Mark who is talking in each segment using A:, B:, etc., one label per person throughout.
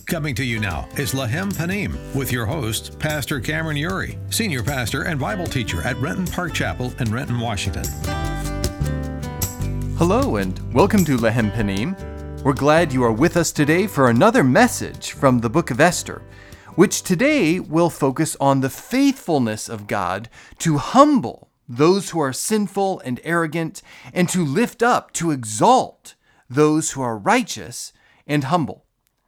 A: Coming to you now is Lahem Panim with your host, Pastor Cameron Uri, Senior Pastor and Bible Teacher at Renton Park Chapel in Renton, Washington.
B: Hello and welcome to Lahem Panim. We're glad you are with us today for another message from the book of Esther, which today will focus on the faithfulness of God to humble those who are sinful and arrogant, and to lift up, to exalt those who are righteous and humble.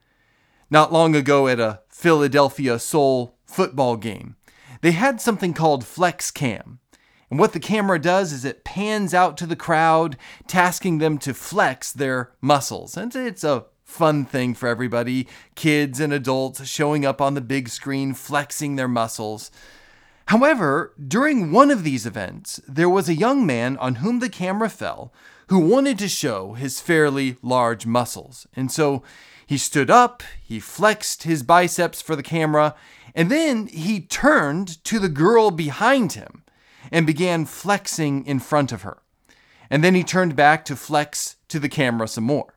B: Not long ago at a Philadelphia Soul football game, they had something called Flex Cam. And what the camera does is it pans out to the crowd, tasking them to flex their muscles. And it's a fun thing for everybody, kids and adults showing up on the big screen, flexing their muscles. However, during one of these events, there was a young man on whom the camera fell who wanted to show his fairly large muscles. And so he stood up, he flexed his biceps for the camera, and then he turned to the girl behind him and began flexing in front of her. And then he turned back to flex to the camera some more.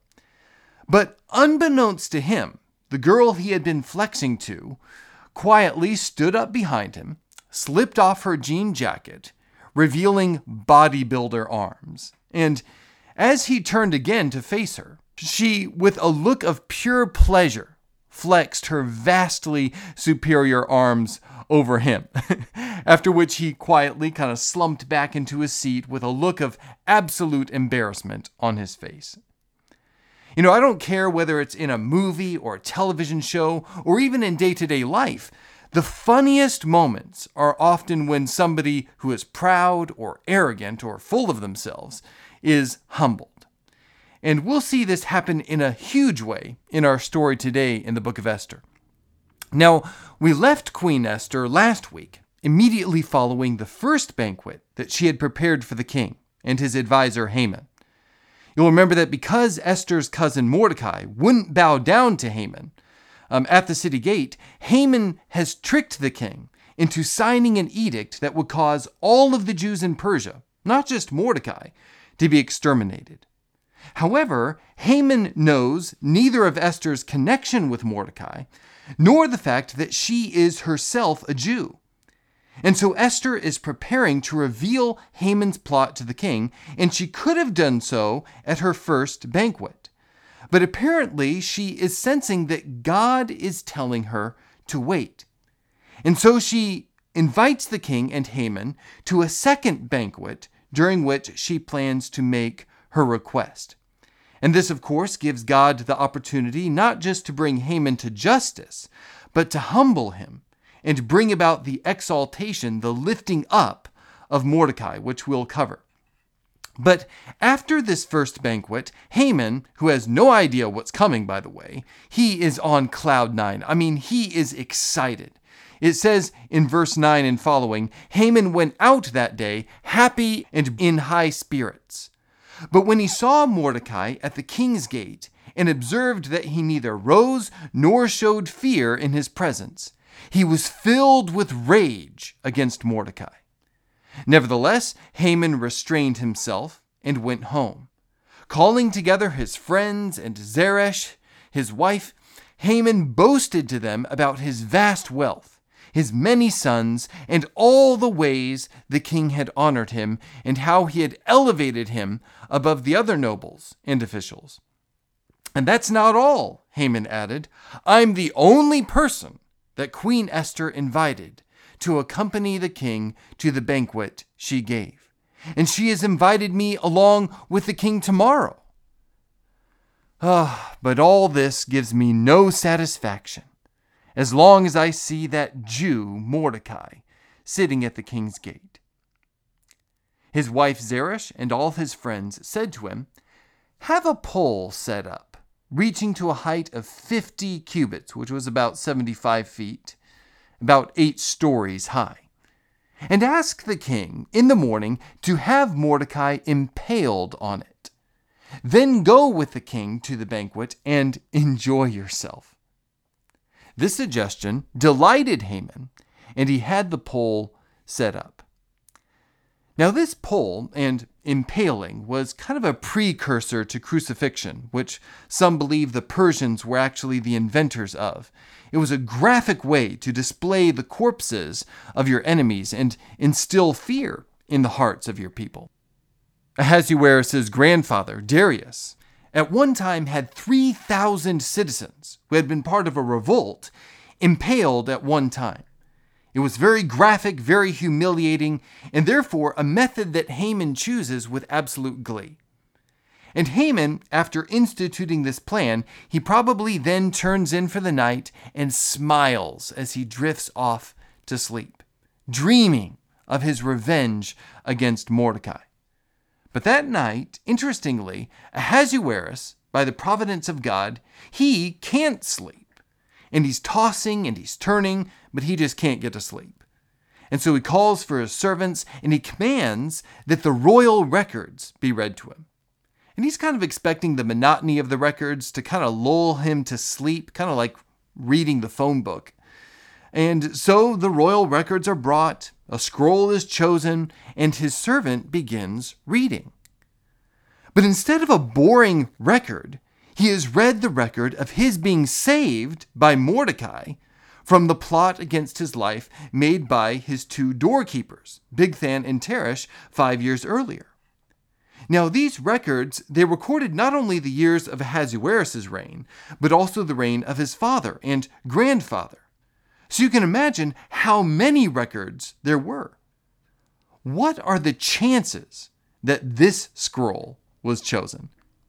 B: But unbeknownst to him, the girl he had been flexing to quietly stood up behind him, slipped off her jean jacket, revealing bodybuilder arms. And as he turned again to face her, she, with a look of pure pleasure, flexed her vastly superior arms over him, after which he quietly kind of slumped back into his seat with a look of absolute embarrassment on his face. You know, I don't care whether it's in a movie or a television show or even in day-to-day life, the funniest moments are often when somebody who is proud or arrogant or full of themselves is humbled. And we'll see this happen in a huge way in our story today in the book of Esther. Now, we left Queen Esther last week, immediately following the first banquet that she had prepared for the king and his advisor Haman. You'll remember that because Esther's cousin Mordecai wouldn't bow down to Haman at the city gate, Haman has tricked the king into signing an edict that would cause all of the Jews in Persia, not just Mordecai, to be exterminated. However, Haman knows neither of Esther's connection with Mordecai, nor the fact that she is herself a Jew. And so Esther is preparing to reveal Haman's plot to the king, and she could have done so at her first banquet. But apparently she is sensing that God is telling her to wait. And so she invites the king and Haman to a second banquet during which she plans to make her request. And this, of course, gives God the opportunity not just to bring Haman to justice, but to humble him and bring about the exaltation, the lifting up of Mordecai, which we'll cover. But after this first banquet, Haman, who has no idea what's coming, by the way, he is on cloud nine. I mean, he is excited. It says in verse 9 and following, Haman went out that day happy and in high spirits. But when he saw Mordecai at the king's gate and observed that he neither rose nor showed fear in his presence, he was filled with rage against Mordecai. Nevertheless, Haman restrained himself and went home. Calling together his friends and Zeresh, his wife, Haman boasted to them about his vast wealth, his many sons, and all the ways the king had honored him, and how he had elevated him above the other nobles and officials. And that's not all, Haman added. I'm the only person that Queen Esther invited to accompany the king to the banquet she gave. And she has invited me along with the king tomorrow. But all this gives me no satisfaction, as long as I see that Jew, Mordecai, sitting at the king's gate. His wife Zeresh and all his friends said to him, have a pole set up, reaching to a height of 50 cubits, which was about 75 feet, about 8 stories high, and ask the king in the morning to have Mordecai impaled on it. Then go with the king to the banquet and enjoy yourself. This suggestion delighted Haman, and he had the pole set up. Now, this pole and impaling was kind of a precursor to crucifixion, which some believe the Persians were actually the inventors of. It was a graphic way to display the corpses of your enemies and instill fear in the hearts of your people. Ahasuerus' grandfather, Darius, at one time had 3,000 citizens who had been part of a revolt impaled at one time. It was very graphic, very humiliating, and therefore a method that Haman chooses with absolute glee. And Haman, after instituting this plan, he probably then turns in for the night and smiles as he drifts off to sleep, dreaming of his revenge against Mordecai. But that night, interestingly, Ahasuerus, by the providence of God, he can't sleep. And he's tossing and he's turning, but he just can't get to sleep. And so he calls for his servants and he commands that the royal records be read to him. And he's kind of expecting the monotony of the records to kind of lull him to sleep, kind of like reading the phone book. And so the royal records are brought, a scroll is chosen, and his servant begins reading. But instead of a boring record, he has read the record of his being saved by Mordecai from the plot against his life made by his two doorkeepers, Bigthan and Teresh, 5 years earlier. Now, these records, they recorded not only the years of Ahasuerus' reign, but also the reign of his father and grandfather. So you can imagine how many records there were. What are the chances that this scroll was chosen?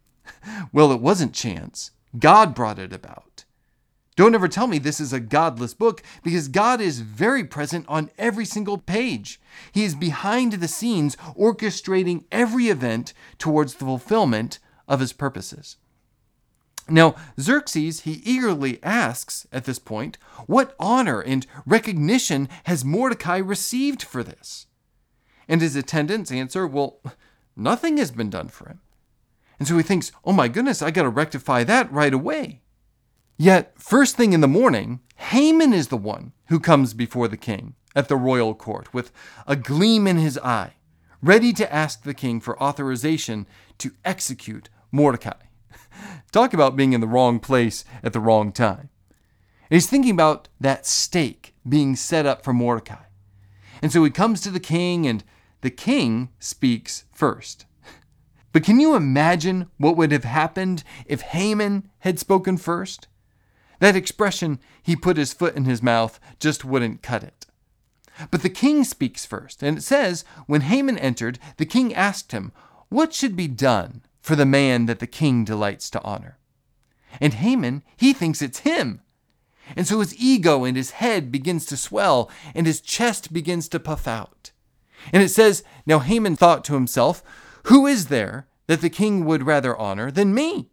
B: Well, it wasn't chance. God brought it about. Don't ever tell me this is a godless book, because God is very present on every single page. He is behind the scenes orchestrating every event towards the fulfillment of his purposes. Now, Xerxes, he eagerly asks at this point, what honor and recognition has Mordecai received for this? And his attendants answer, well, nothing has been done for him. And so he thinks, oh my goodness, I got to rectify that right away. Yet, first thing in the morning, Haman is the one who comes before the king at the royal court with a gleam in his eye, ready to ask the king for authorization to execute Mordecai. Talk about being in the wrong place at the wrong time. And he's thinking about that stake being set up for Mordecai. And so he comes to the king, and the king speaks first. But can you imagine what would have happened if Haman had spoken first? That expression, he put his foot in his mouth, just wouldn't cut it. But the king speaks first, and it says, when Haman entered, the king asked him, what should be done for the man that the king delights to honor? And Haman, he thinks it's him. And so his ego and his head begins to swell, and his chest begins to puff out. And it says, now Haman thought to himself, who is there that the king would rather honor than me?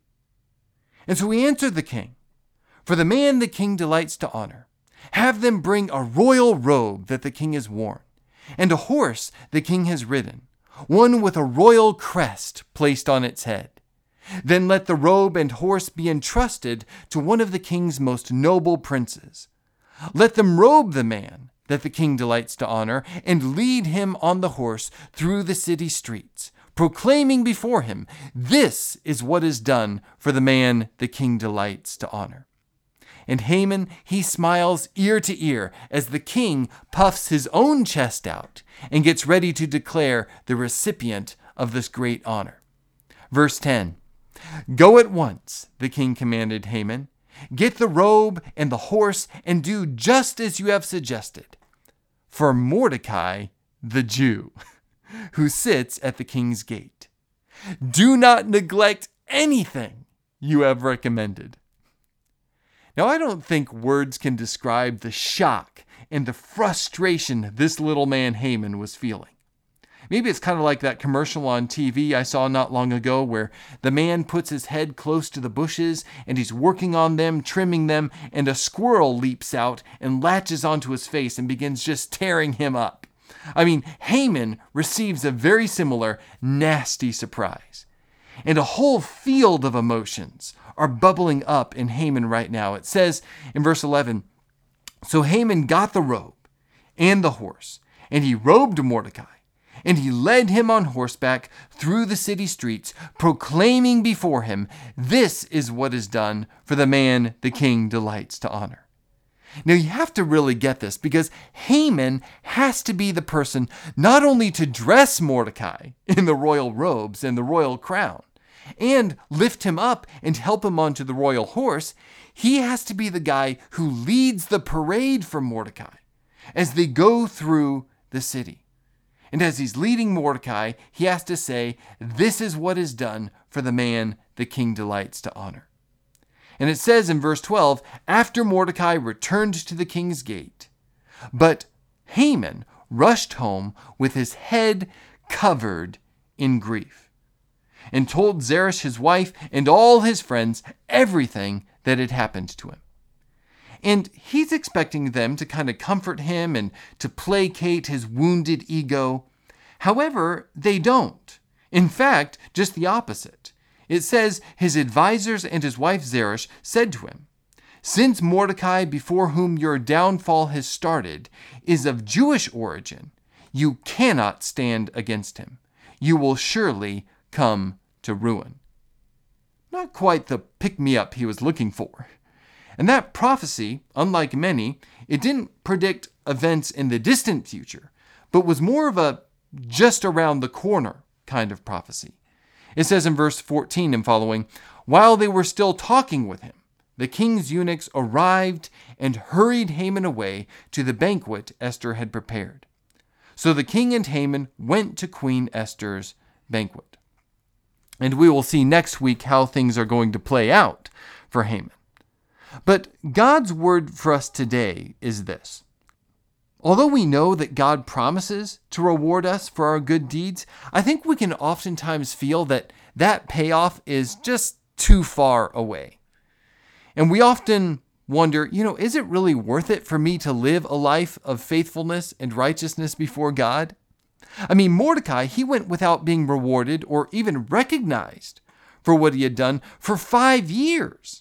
B: And so he answered the king, for the man the king delights to honor, have them bring a royal robe that the king has worn, and a horse the king has ridden, one with a royal crest placed on its head. Then let the robe and horse be entrusted to one of the king's most noble princes. Let them robe the man that the king delights to honor, and lead him on the horse through the city streets, proclaiming before him, this is what is done for the man the king delights to honor. And Haman, he smiles ear to ear as the king puffs his own chest out and gets ready to declare the recipient of this great honor. Verse 10, go at once, the king commanded Haman. Get the robe and the horse and do just as you have suggested. For Mordecai, the Jew, who sits at the king's gate. Do not neglect anything you have recommended. Now, I don't think words can describe the shock and the frustration this little man Haman was feeling. Maybe it's kind of like that commercial on TV I saw not long ago where the man puts his head close to the bushes and he's working on them, trimming them, and a squirrel leaps out and latches onto his face and begins just tearing him up. I mean, Haman receives a very similar nasty surprise. And a whole field of emotions are bubbling up in Haman right now. It says in verse 11, so Haman got the robe and the horse, and he robed Mordecai, And he led him on horseback through the city streets, proclaiming before him, "This is what is done for the man the king delights to honor." Now you have to really get this, because Haman has to be the person not only to dress Mordecai in the royal robes and the royal crown, and lift him up and help him onto the royal horse. He has to be the guy who leads the parade for Mordecai as they go through the city. And as he's leading Mordecai, he has to say, "This is what is done for the man the king delights to honor." And it says in verse 12, "After Mordecai returned to the king's gate, but Haman rushed home with his head covered in grief, and told Zeresh his wife and all his friends everything that had happened to him." And he's expecting them to kind of comfort him and to placate his wounded ego. However, they don't. In fact, just the opposite. It says his advisors and his wife Zeresh said to him, "Since Mordecai, before whom your downfall has started, is of Jewish origin, you cannot stand against him. You will surely come to ruin." Not quite the pick-me-up he was looking for. And that prophecy, unlike many, it didn't predict events in the distant future, but was more of a just around the corner kind of prophecy. It says in verse 14 and following, "While they were still talking with him, the king's eunuchs arrived and hurried Haman away to the banquet Esther had prepared. So the king and Haman went to Queen Esther's banquet." And we will see next week how things are going to play out for Haman. But God's word for us today is this. Although we know that God promises to reward us for our good deeds, I think we can oftentimes feel that that payoff is just too far away. And we often wonder, is it really worth it for me to live a life of faithfulness and righteousness before God? I mean, Mordecai, he went without being rewarded or even recognized for what he had done for 5 years.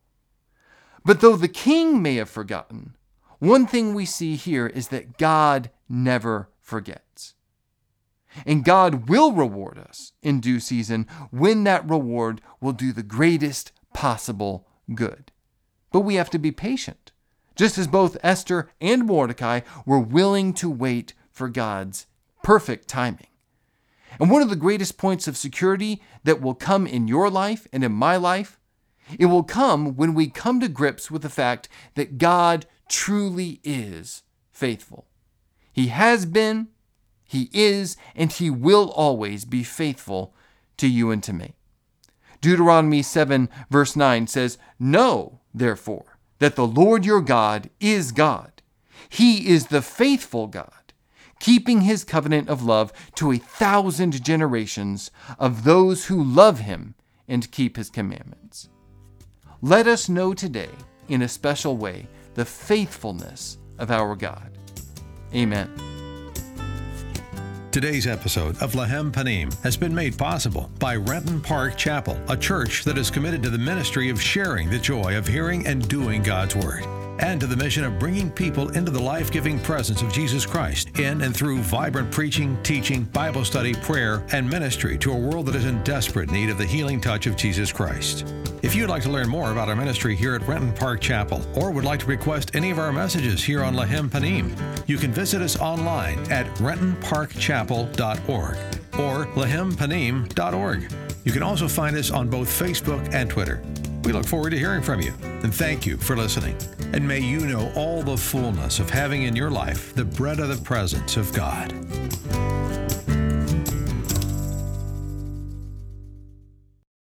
B: But though the king may have forgotten, one thing we see here is that God never forgets. And God will reward us in due season when that reward will do the greatest possible good. But we have to be patient, just as both Esther and Mordecai were willing to wait for God's perfect timing. And one of the greatest points of security that will come in your life and in my life, it will come when we come to grips with the fact that God truly is faithful. He has been, He is, and He will always be faithful to you and to me. Deuteronomy 7 verse 9 says, "Know, therefore, that the Lord your God is God. He is the faithful God, keeping His covenant of love to 1,000 generations of those who love Him and keep His commandments." Let us know today, in a special way, the faithfulness of our God. Amen.
A: Today's episode of Lahem Panim has been made possible by Renton Park Chapel, a church that is committed to the ministry of sharing the joy of hearing and doing God's Word, and to the mission of bringing people into the life-giving presence of Jesus Christ in and through vibrant preaching, teaching, Bible study, prayer, and ministry to a world that is in desperate need of the healing touch of Jesus Christ. If you'd like to learn more about our ministry here at Renton Park Chapel, or would like to request any of our messages here on Lahem Panim, you can visit us online at rentonparkchapel.org or lahempanim.org. You can also find us on both Facebook and Twitter. We look forward to hearing from you, and thank you for listening. And may you know all the fullness of having in your life the bread of the presence of God.